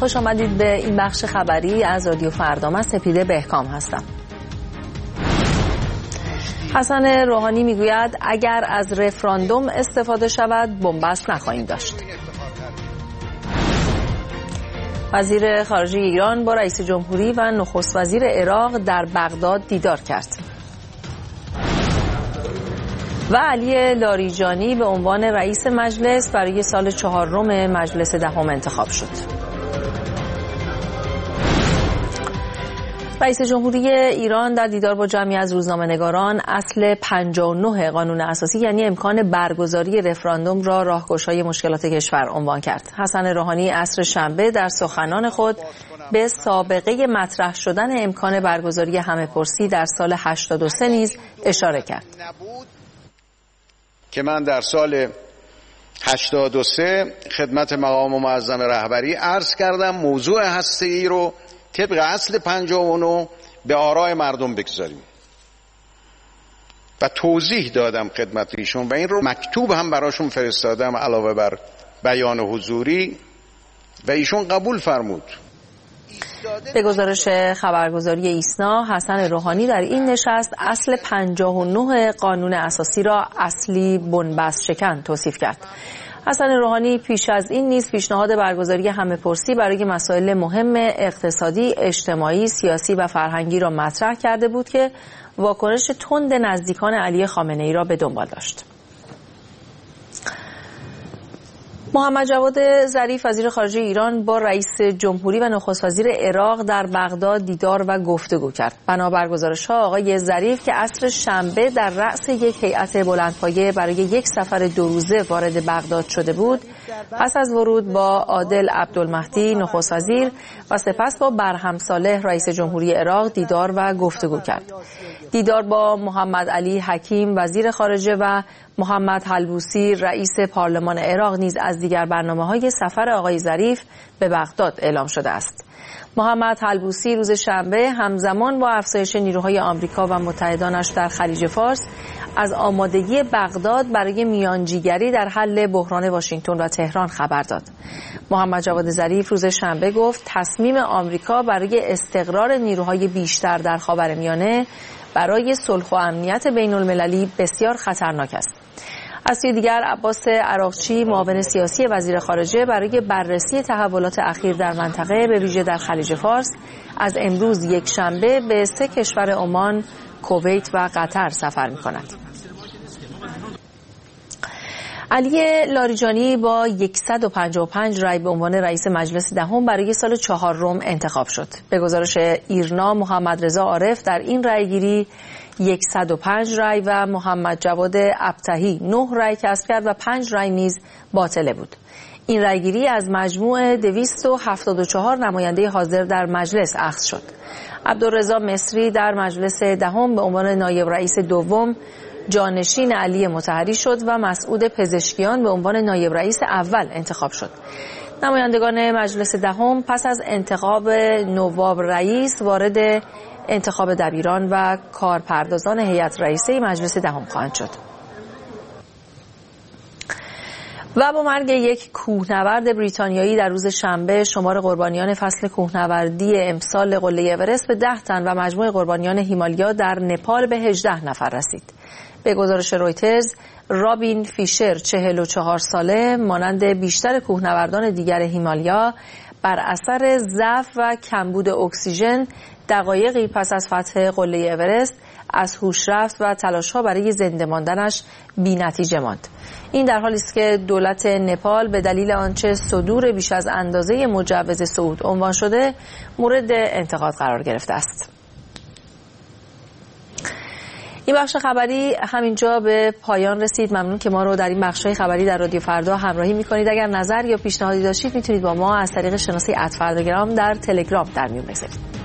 خوش آمدید به این بخش خبری از رادیو فردا. من سپیده بهکام هستم. حسن روحانی میگوید اگر از رفراندوم استفاده شود بنبست نخواهیم داشت. وزیر خارجه ایران با رئیس جمهوری و نخست وزیر عراق در بغداد دیدار کرد. و علی لاریجانی به عنوان رئیس مجلس برای سال 4 مجلس دهم انتخاب شد. رئیس جمهوری ایران در دیدار با جمعی از روزنامه‌نگاران اصل 59 قانون اساسی یعنی امکان برگزاری رفراندوم را راهگشای مشکلات کشور عنوان کرد. حسن روحانی عصر شنبه در سخنان خود به سابقه مطرح شدن امکان برگزاری همه‌پرسی در سال 83 نیز اشاره کرد. که من در سال 83 خدمت مقام معظم رهبری عرض کردم موضوع هسته‌ای رو طبق اصل 59 به آراء مردم بگذاریم و توضیح دادم خدمت ایشون و این رو مکتوب هم براشون فرستادم علاوه بر بیان حضوری و ایشون قبول فرمود. به گزارش خبرگزاری ایسنا، حسن روحانی در این نشست اصل 59 قانون اساسی را اصلی بنبست شکن توصیف کرد. حسن روحانی پیش از این نیز پیشنهاد برگزاری همه‌پرسی برای مسائل مهم اقتصادی، اجتماعی، سیاسی و فرهنگی را مطرح کرده بود که واکنش تند نزدیکان علی خامنه‌ای را به دنبال داشت. محمد جواد ظریف وزیر خارجه ایران با رئیس جمهوری و نخست وزیر عراق در بغداد دیدار و گفتگو کرد. بنابر گزارش‌ها آقای ظریف که عصر شنبه در رأس یک هیئت بلندپایه برای یک سفر 2 روزه وارد بغداد شده بود، پس از ورود با عادل عبدالمهدی نخست وزیر و سپس با برهم صالح رئیس جمهوری عراق دیدار و گفتگو کرد. دیدار با محمد علی حکیم وزیر خارجه و محمد حلبوسی رئیس پارلمان عراق نیز از دیگر برنامه‌های سفر آقای ظریف به بغداد اعلام شده است. محمد حلبوسی روز شنبه همزمان با افزایش نیروهای آمریکا و متحدانش در خلیج فارس از آمادگی بغداد برای میانجیگری در حل بحران واشنگتن و تهران خبر داد. محمد جواد ظریف روز شنبه گفت تصمیم آمریکا برای استقرار نیروهای بیشتر در خاورمیانه برای صلح و امنیت بین المللی بسیار خطرناک است. از سوی دیگر عباس عراقچی معاون سیاسی وزیر خارجه برای بررسی تحولات اخیر در منطقه به ویژه در خلیج فارس از امروز یک شنبه به 3 کشور عمان، کویت و قطر سفر می‌کند. علی لاریجانی با 155 رای به عنوان رئیس مجلس دهم برای سال 4 انتخاب شد. به گزارش ایرنا محمد رضا عارف در این رایگیری 105 رای و محمد جواد ابطحی 9 رای کسب کرد و 5 رای نیز باطله بود. این رایگیری از مجموع 274 نماینده حاضر در مجلس اخذ شد. عبدالرضا مصری در مجلس دهم به عنوان نایب رئیس دوم جانشین علی مطهری شد و مسعود پزشکیان به عنوان نایب رئیس اول انتخاب شد. نمایندگان مجلس دهم پس از انتخاب نواب رئیس وارد انتخاب دبیران و کارپردازان هیئت رئیسه مجلس دهم خواهند شد. و با مرگ یک کوهنورد بریتانیایی در روز شنبه شمار قربانیان فصل کوهنوردی امسال قله اورست به 10 تن و مجموع قربانیان هیمالیا در نپال به 18 نفر رسید. به گزارش رویترز رابین فیشر 44 ساله مانند بیشتر کوهنوردان دیگر هیمالیا بر اثر ضعف و کمبود اکسیژن دقایقی پس از فتح قله اورست از هوش رفت و تلاش‌ها برای زنده ماندنش بی‌نتیجه ماند. این در حالی است که دولت نپال به دلیل آنچه صدور بیش از اندازه مجوز صعود عنوان شده مورد انتقاد قرار گرفته است. این بخش خبری همینجا به پایان رسید. ممنون که ما رو در این بخش‌های خبری در رادیو فردا همراهی می‌کنید. اگر نظر یا پیشنهادی داشتید میتونید با ما از طریق شناسه @فرداگرام در تلگرام در میون بگذارید.